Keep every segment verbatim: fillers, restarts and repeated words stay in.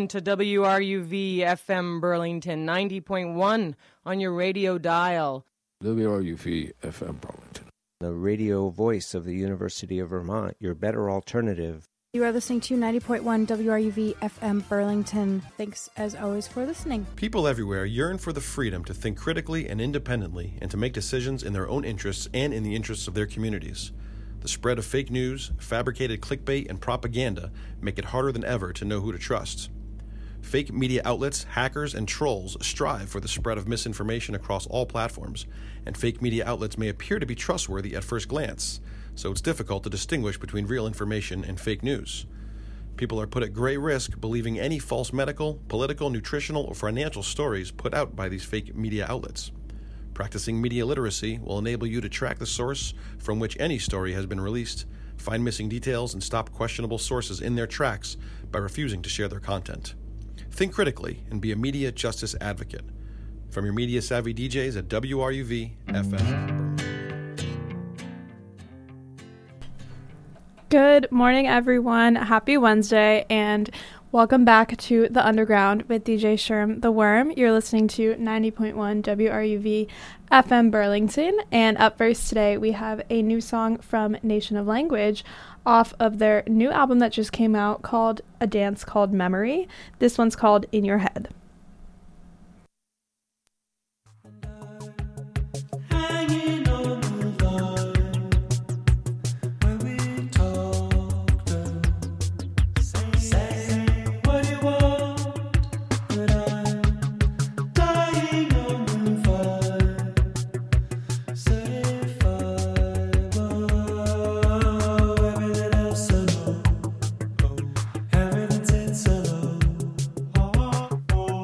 to W R U V F M Burlington, ninety point one on your radio dial. W R U V F M Burlington. The radio voice of the University of Vermont, your better alternative. You are listening to ninety point one W R U V F M Burlington. Thanks, as always, for listening. People everywhere yearn for the freedom to think critically and independently and to make decisions in their own interests and in the interests of their communities. The spread of fake news, fabricated clickbait, and propaganda make it harder than ever to know who to trust. Fake media outlets, hackers, and trolls strive for the spread of misinformation across all platforms, and fake media outlets may appear to be trustworthy at first glance, so it's difficult to distinguish between real information and fake news. People are put at great risk believing any false medical, political, nutritional, or financial stories put out by these fake media outlets. Practicing media literacy will enable you to track the source from which any story has been released, find missing details, and stop questionable sources in their tracks by refusing to share their content. Think critically and be a media justice advocate. From your media-savvy D Js at W R U V F M. Good morning, everyone. Happy Wednesday, and welcome back to The Underground with D J Sherm the Worm. You're listening to ninety point one W R U V F M Burlington, and up first today we have a new song from Nation of Language off of their new album that just came out called A Dance Called Memory. This one's called In Your Head. Oh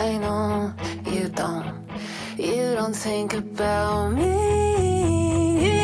I know you don't, you don't think about me.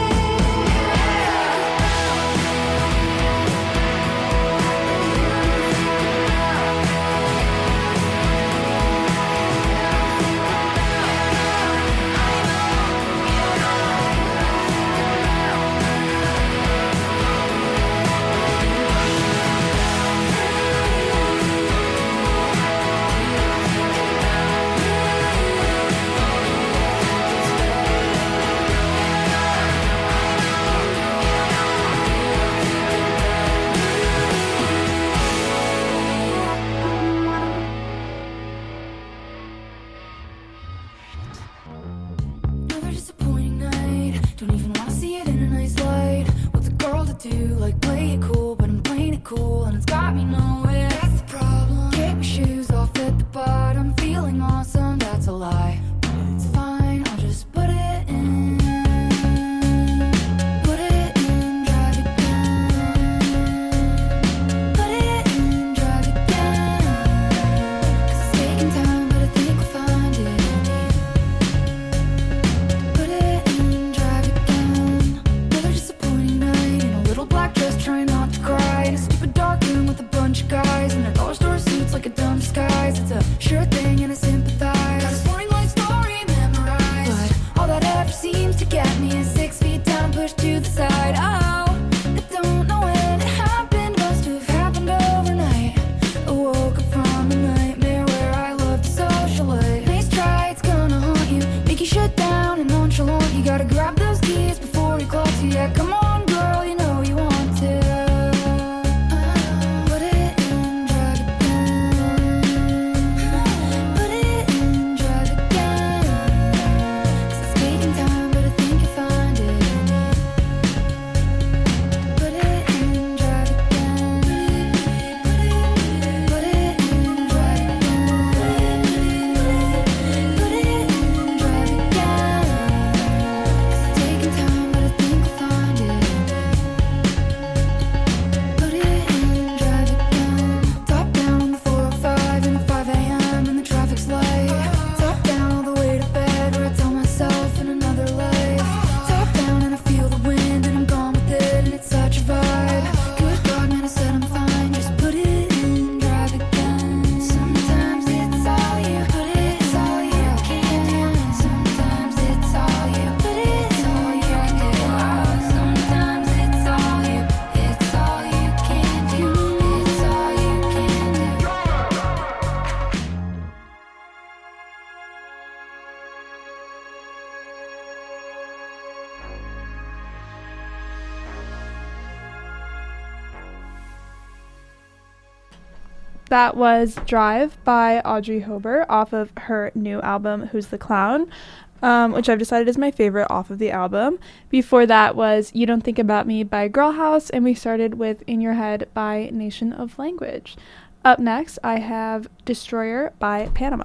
That was Drive by Audrey Hober off of her new album, Who's the Clown, um, which I've decided is my favorite off of the album. Before that was You Don't Think About Me by Girl House, and we started with In Your Head by Nation of Language. Up next, I have Destroyer by Panama.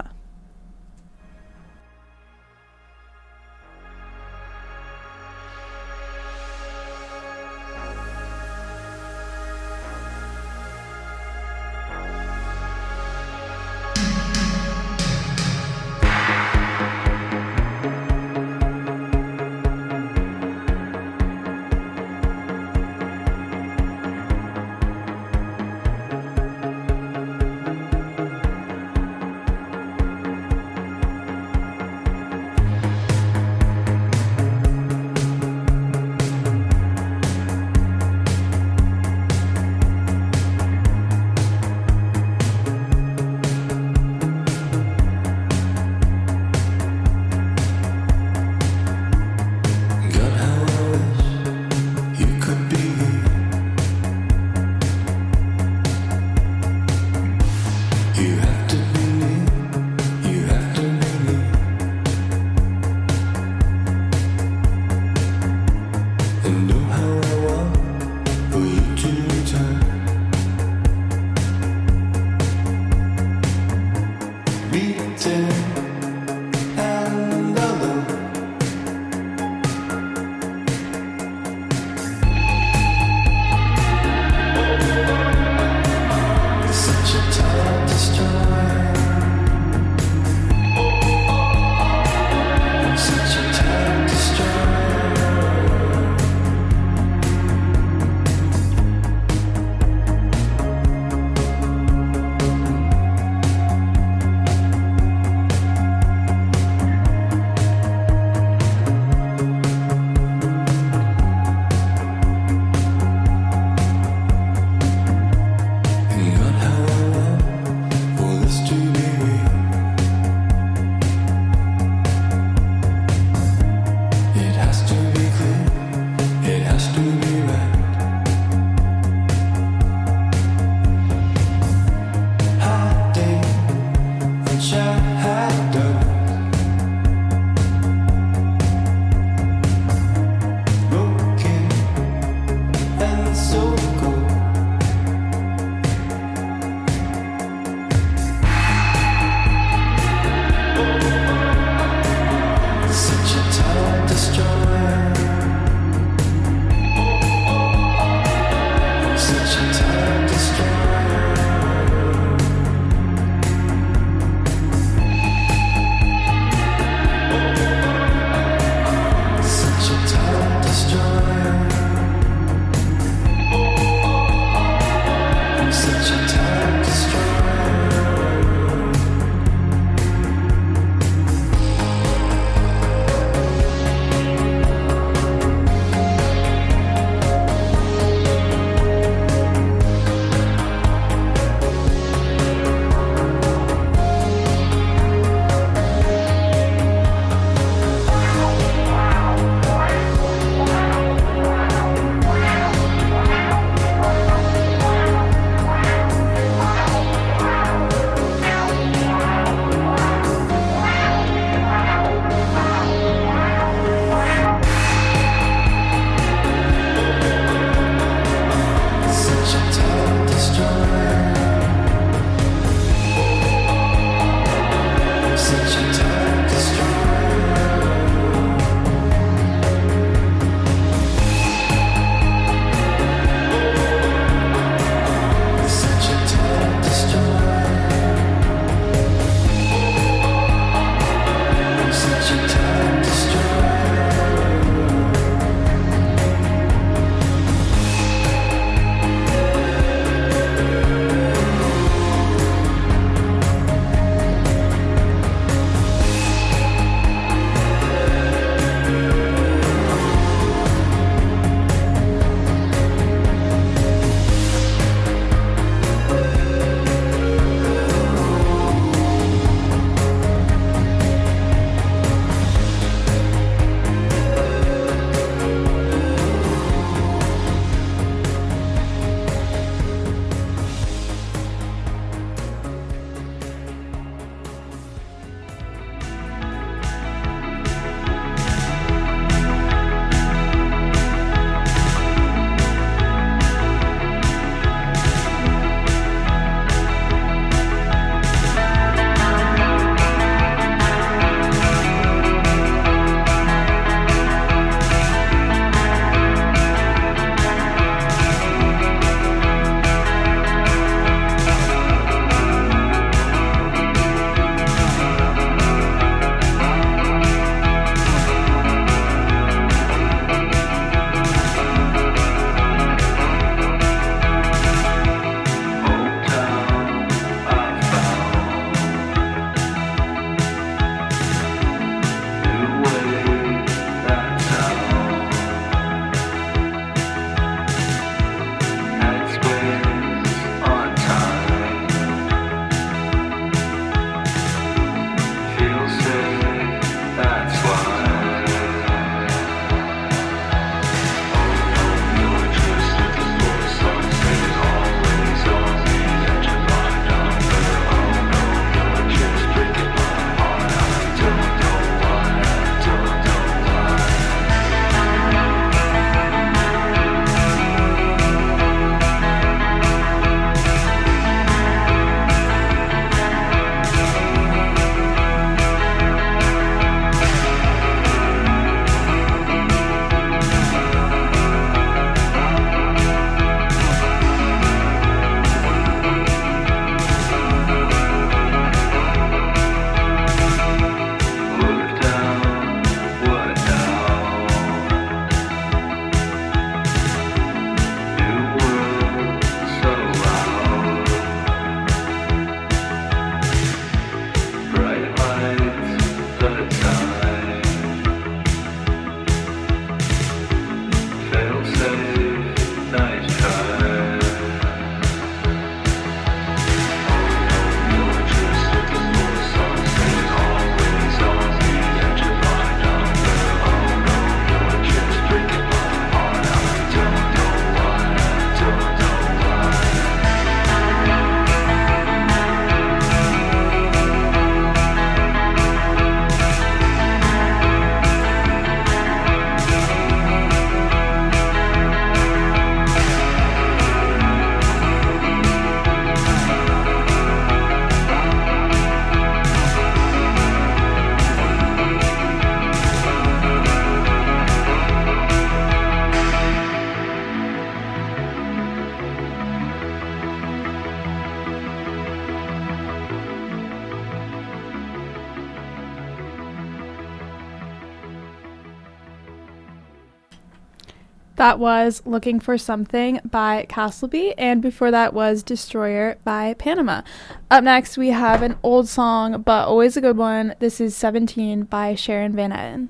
That was Looking for Something by Castleby, and before that was Destroyer by Panama. Up next, we have an old song, but always a good one. This is seventeen by Sharon Van Etten.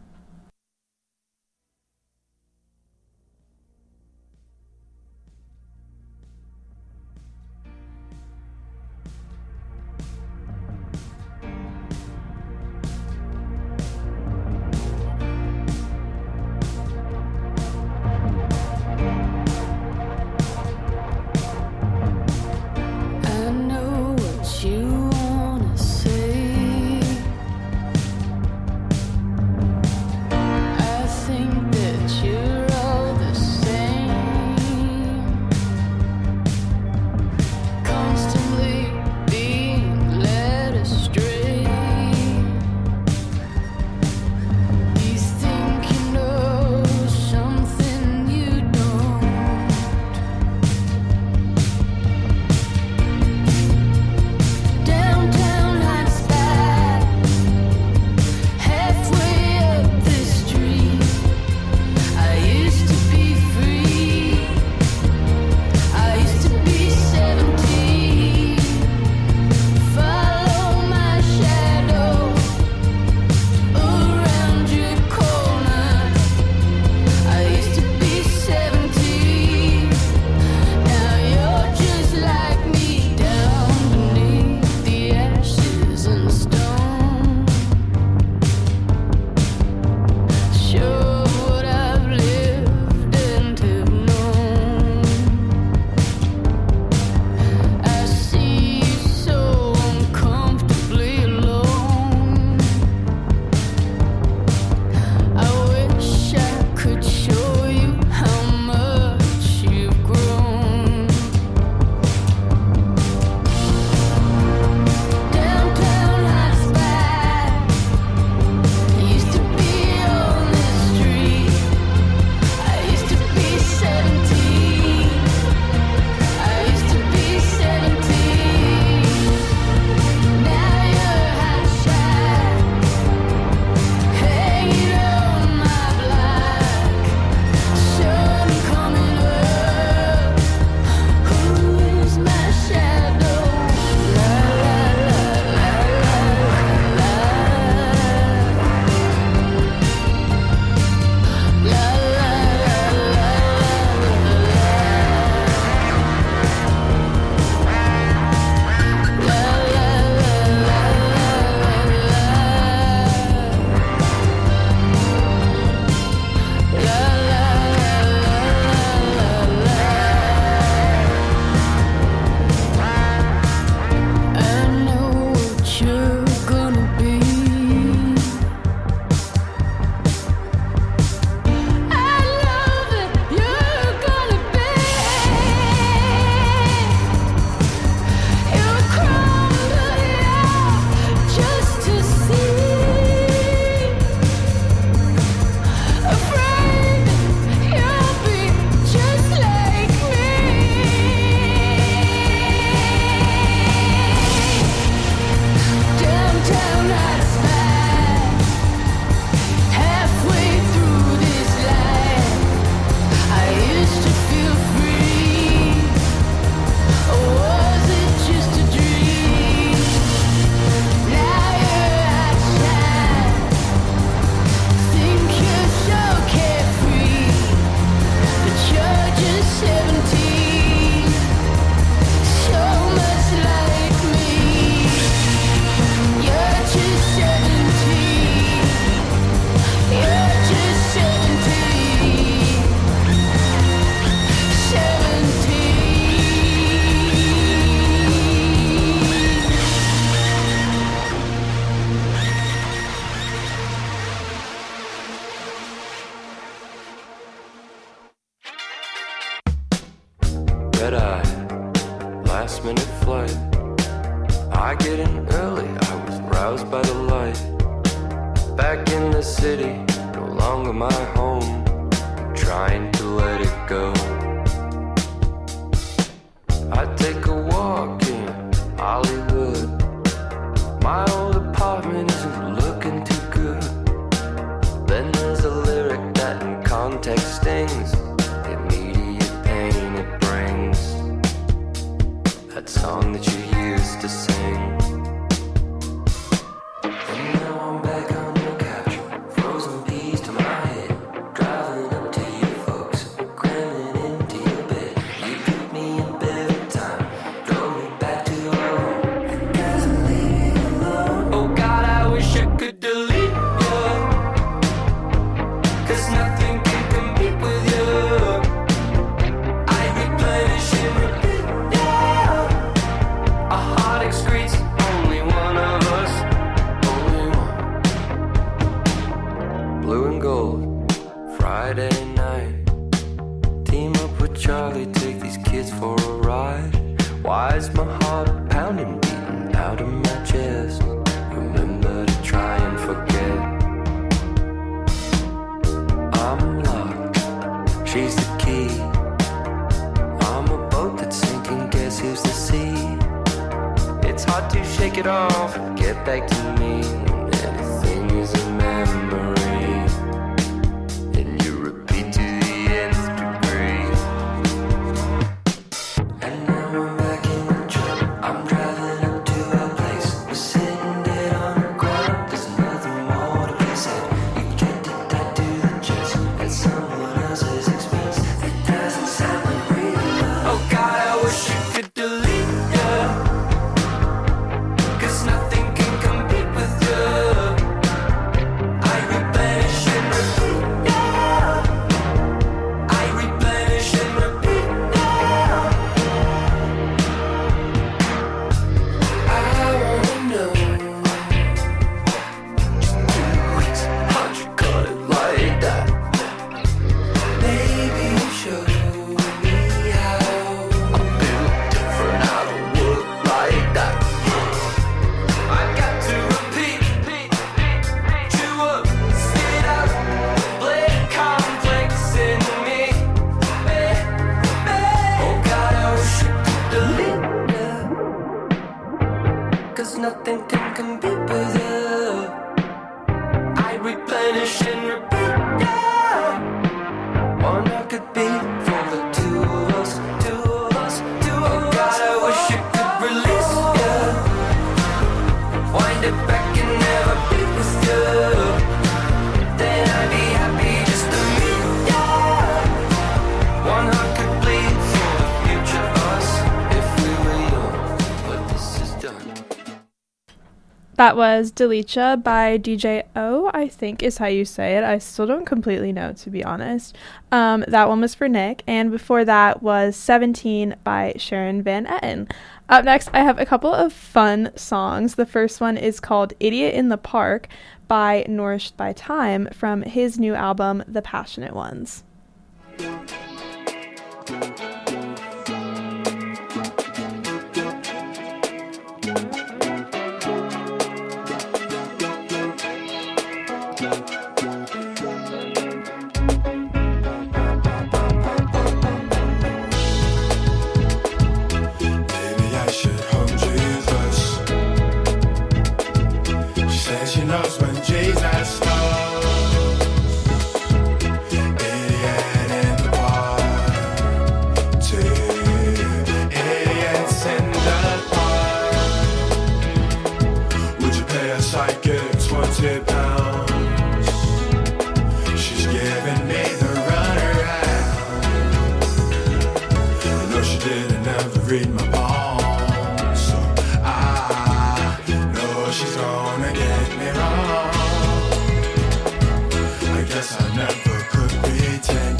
last minute flight. I get in early, I was roused by the light. Back in the city, no longer my home. I'm trying to let it go. I take a walk in Hollywood. My old apartment isn't looking too good. Then there's a lyric that in context stings. song that you used to sing. And now I'm back on your couch, frozen peas to my head, driving up to you folks, cramming into your bed. You put me in bed at time, drove me back to your home, and doesn't leave me alone. Oh God, I wish I could delete you, 'cause nothing can compete with you. I replenish and repeat, yeah. A heart excretes only one of us, only one. Blue and gold, Friday night. Team up with Charlie, take these kids for a ride. Why is my heart pounding, beating out of my chest? Remember to try and forget. I'm locked, she's the key. I'm a boat that's sinking, guess who's the sea? It's hard to shake it off, get back to me. Anything is a memory, and you repeat to the nth degree. And now I'm back in the truck, I'm driving up to our place. We're sitting dead on the ground, there's nothing more to be said. You get it that to the chest at someone else's expense. It doesn't sound like real love. Oh God, I wish you could delete you, 'cause nothing can compete with you. I replenish and repeat, yeah. I replenish and repeat, yeah. I wanna know, how'd you cut it like that? Maybe show me how. I'm built different, I don't work like that. I got to repeat, chew up, spit out, play complex in me. Oh God, I wish you could delete you, 'cause nothing can compete with you. I replenish and repeat, yeah. One I could be for the two of us, two of us, two of us. Oh God, I wish you could release you, wind it back and never be with you. Then I'd be happy just to meet you. One heart could bleed for the future us if we were young, but this is done. That was Delicia by D J O, I think is how you say it. I still don't completely know, to be honest. Um, that one was for Nick. And before that was seventeen by Sharon Van Etten. Up next, I have a couple of fun songs. The first one is called Idiot in the Park by Nourished by Time from his new album, The Passionate Ones. Maybe I should home Jesus. She says she knows when Jesus knows. Idiot in the park, two idiots in the park. Would you pay a psychic twenty pounds? She's giving me the runaround. You know she didn't ever read my palms, so I know she's gonna get me wrong. I guess I never could pretend.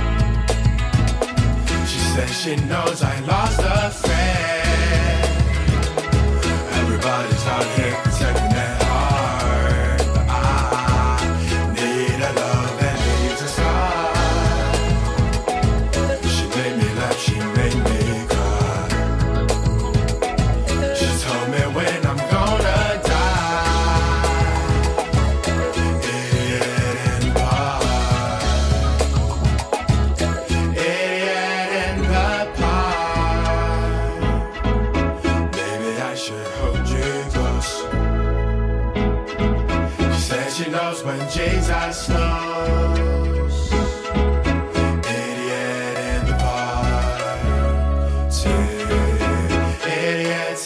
She says she knows I lost a friend. Everybody's out here protecting their heart, but I need a love that leaves a scar. She made me laugh, she made me cry. She told me when I'm gonna die. Idiot in the park, idiot in the park. Maybe I should hold you close. She says she knows when Jesus knows. Idiot in the park, two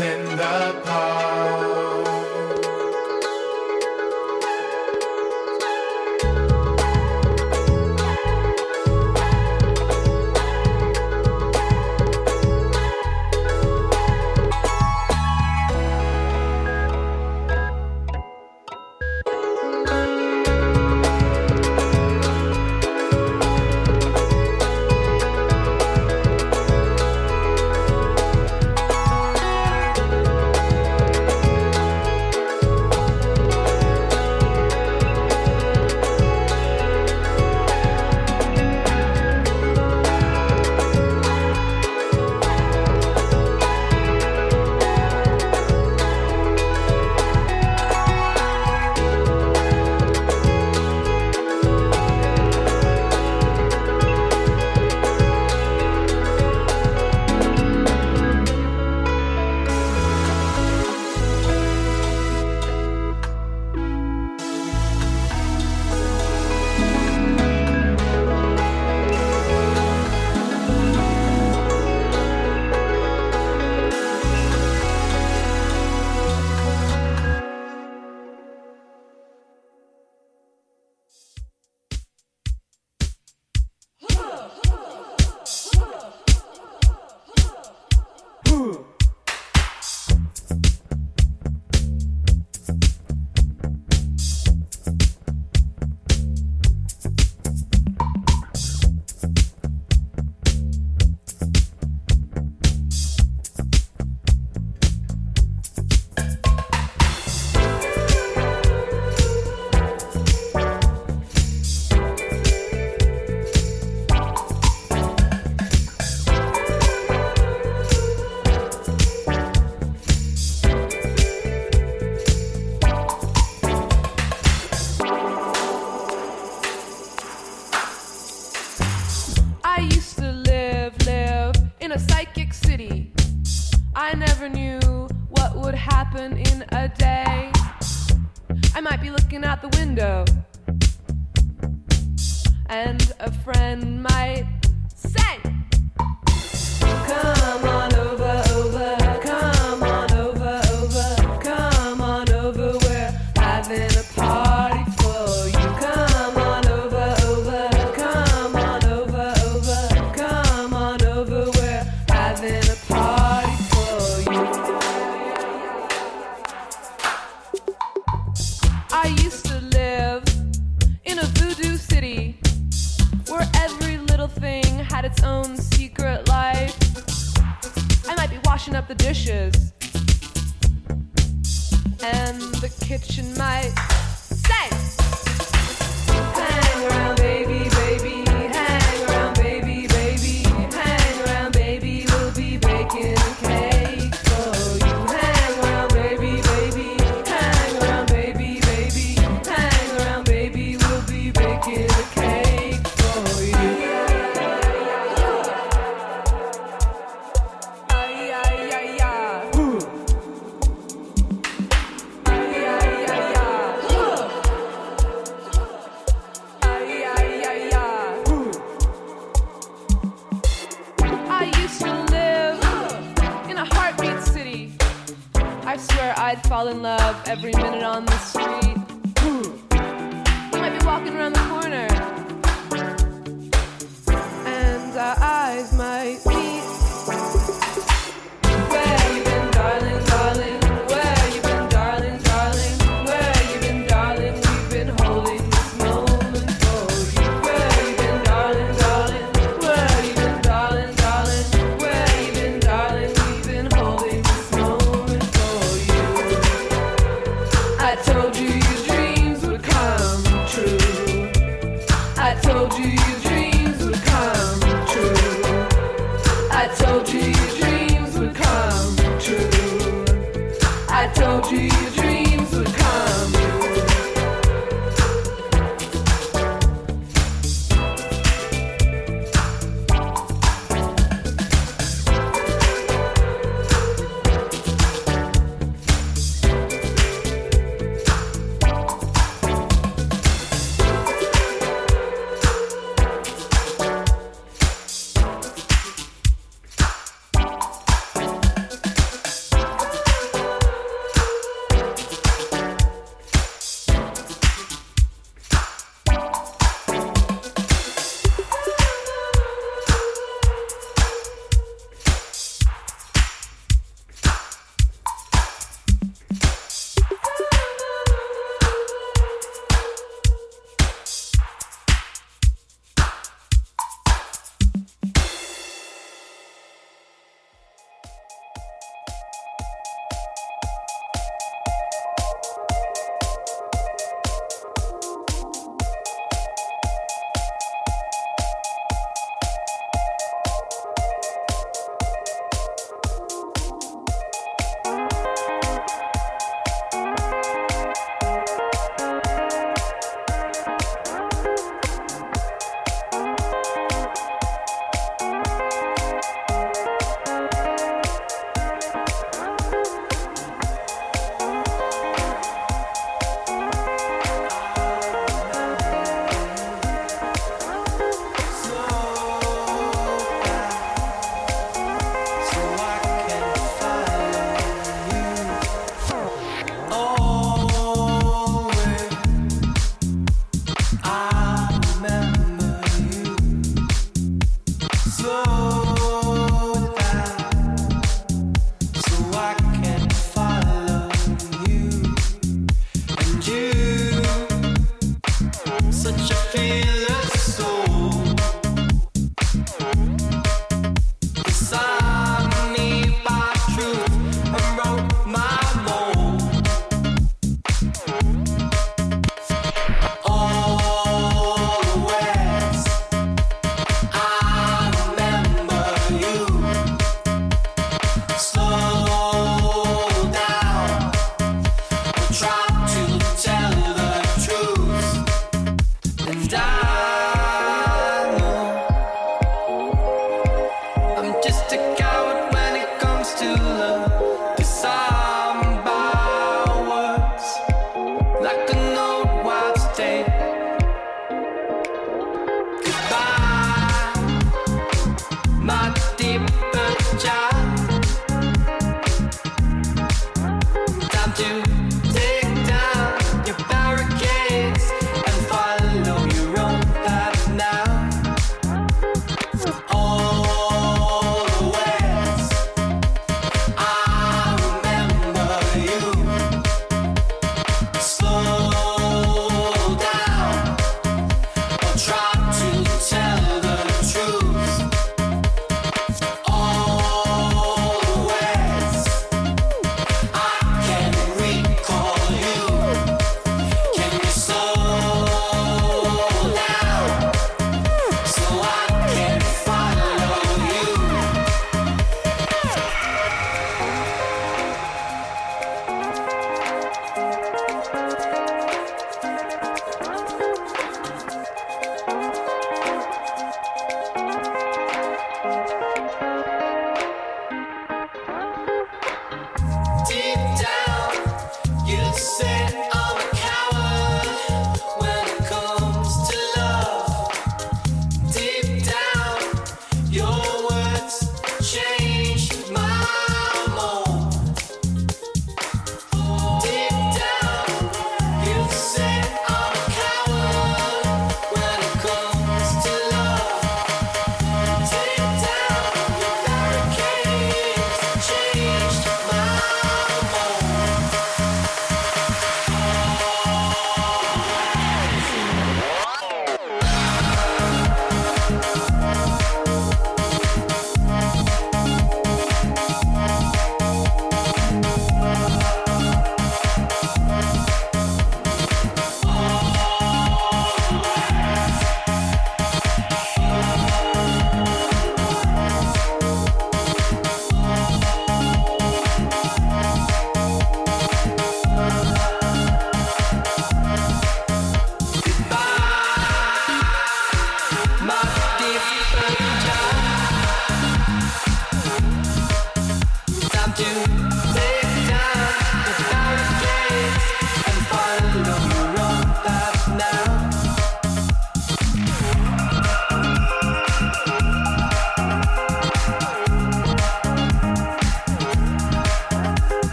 walks in the park.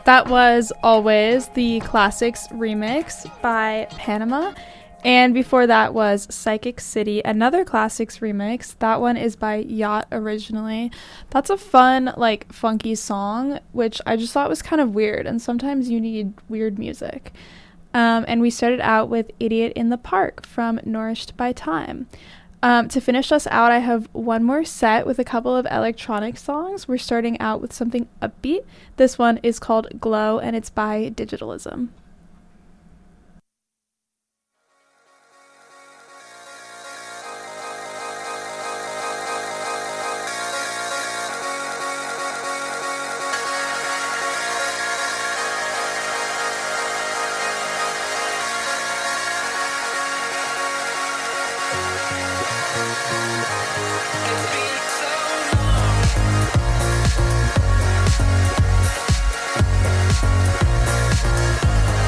That was Always, the Classics remix by Panama. And before that was Psychic City, another Classics remix. That one is by Yacht originally. That's a fun, like, funky song, which I just thought was kind of weird. And sometimes you need weird music. Um, and we started out with Idiot in the Park from Nourished by Time. Um, to finish us out, I have one more set with a couple of electronic songs. We're starting out with something upbeat. This one is called Glow, and it's by Digitalism. It's been so long.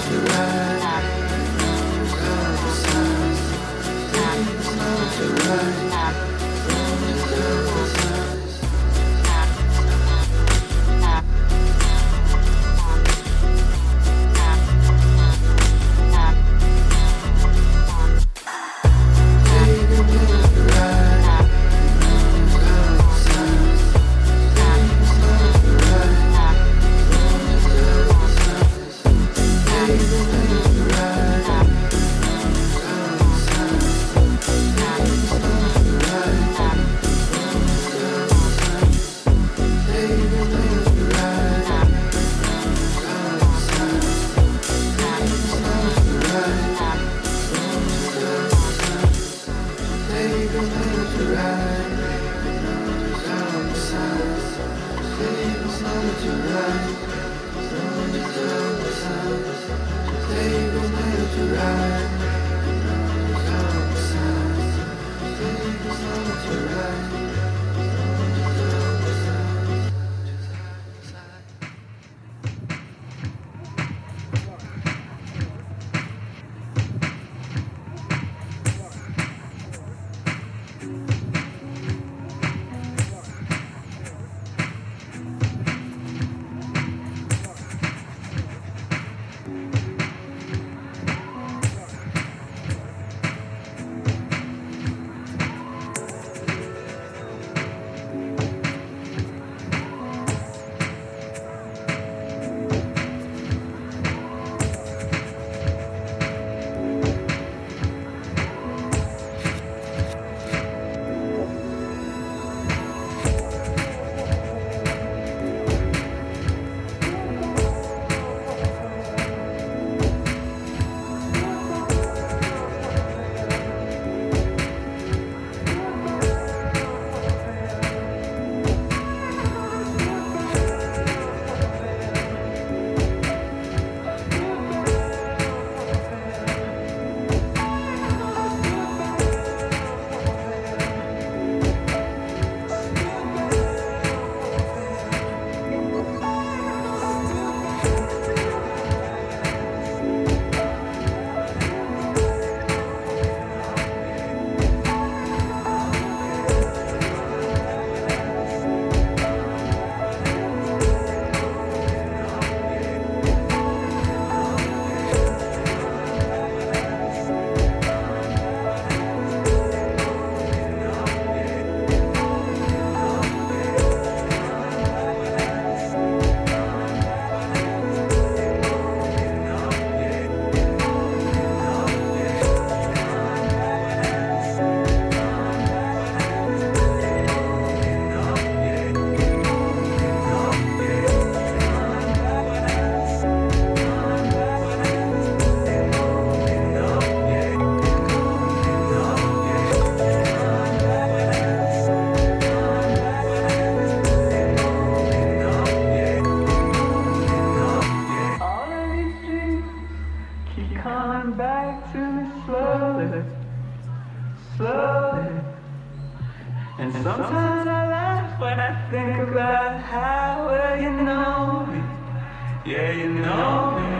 Sometimes I laugh when I think about how well you know me. Yeah, you know me.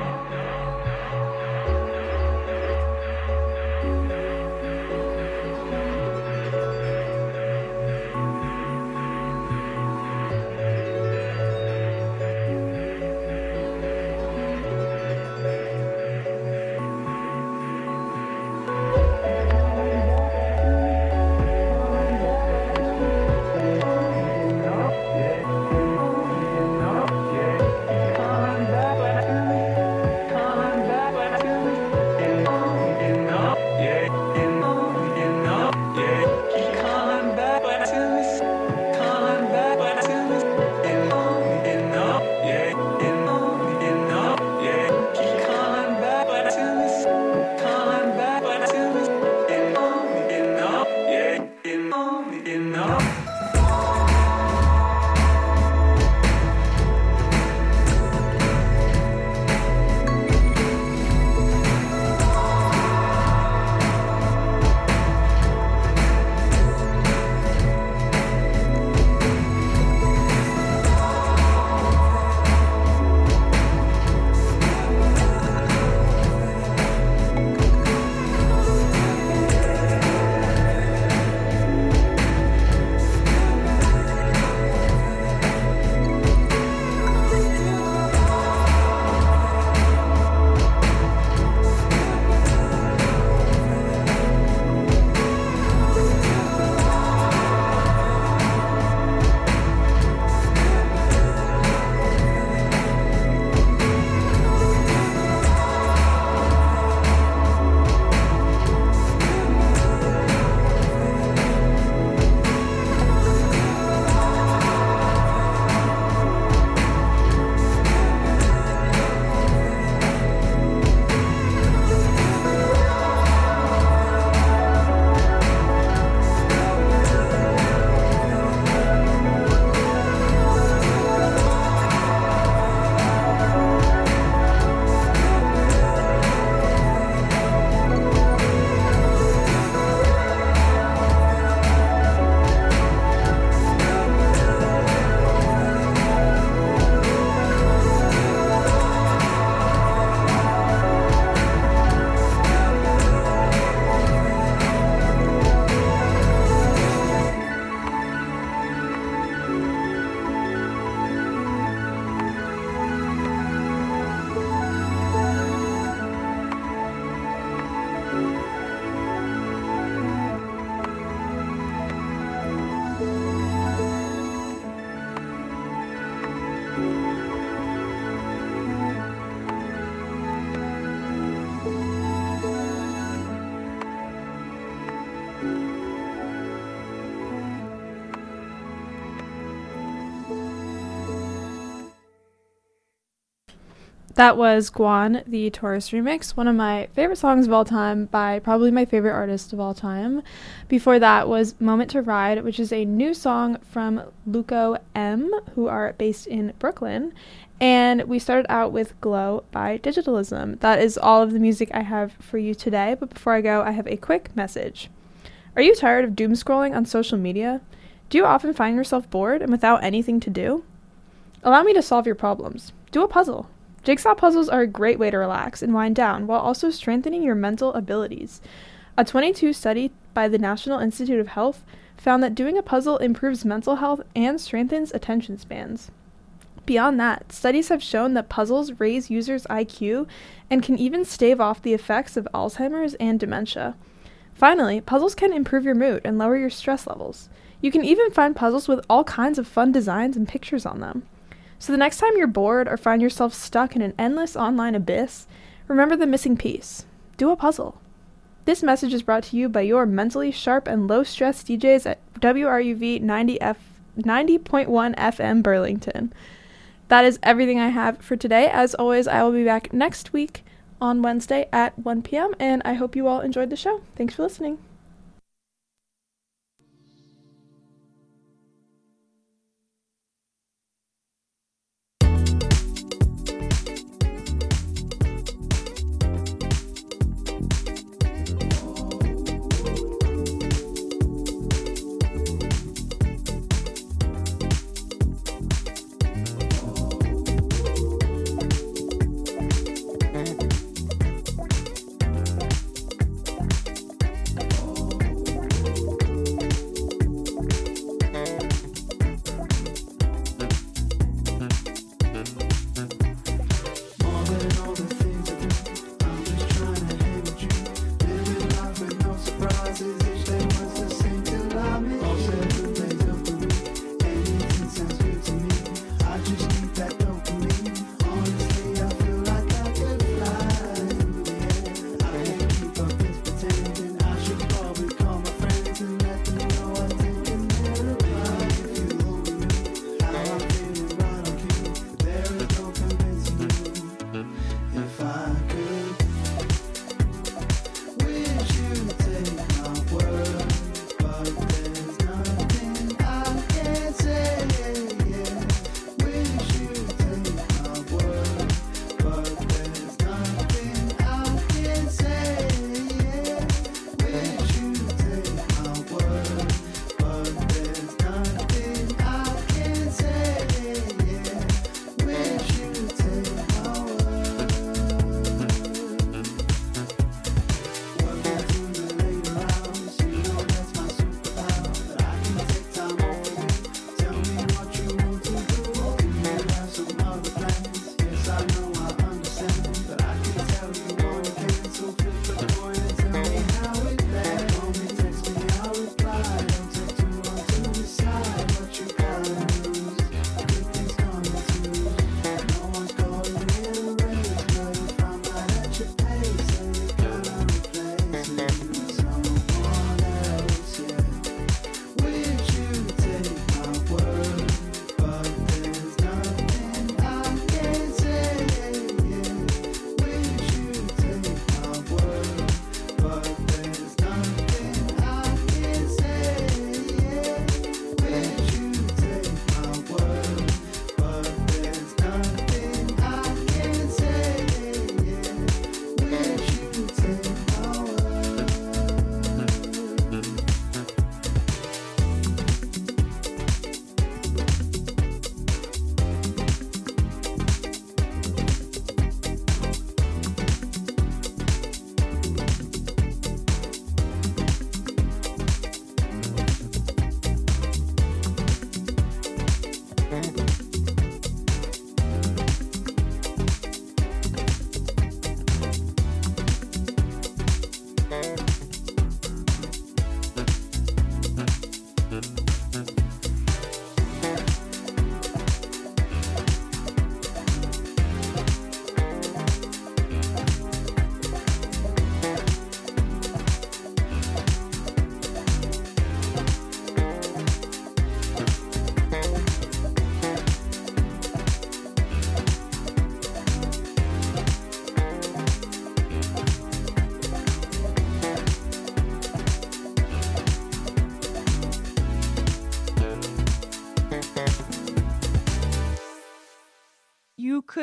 Yeah. That was Guan, the Taurus remix, one of my favorite songs of all time by probably my favorite artist of all time. Before that was Moment to Ride, which is a new song from Luco M, who are based in Brooklyn. And we started out with Glow by Digitalism. That is all of the music I have for you today, but before I go, I have a quick message. Are you tired of doom scrolling on social media? Do you often find yourself bored and without anything to do? Allow me to solve your problems. Do a puzzle. Jigsaw puzzles are a great way to relax and wind down while also strengthening your mental abilities. A twenty-two study by the National Institute of Health found that doing a puzzle improves mental health and strengthens attention spans. Beyond that, studies have shown that puzzles raise users' I Q and can even stave off the effects of Alzheimer's and dementia. Finally, puzzles can improve your mood and lower your stress levels. You can even find puzzles with all kinds of fun designs and pictures on them. So the next time you're bored or find yourself stuck in an endless online abyss, remember the missing piece. Do a puzzle. This message is brought to you by your mentally sharp and low-stress D Js at W R U V ninety point one F M Burlington. That is everything I have for today. As always, I will be back next week on Wednesday at one p.m., and I hope you all enjoyed the show. Thanks for listening.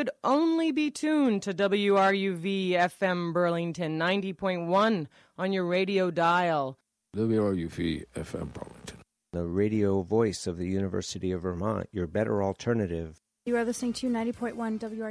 should only be tuned to W R U V F M Burlington ninety point one on your radio dial. W R U V F M Burlington. The radio voice of the University of Vermont, your better alternative. You are listening to ninety point one W R U V.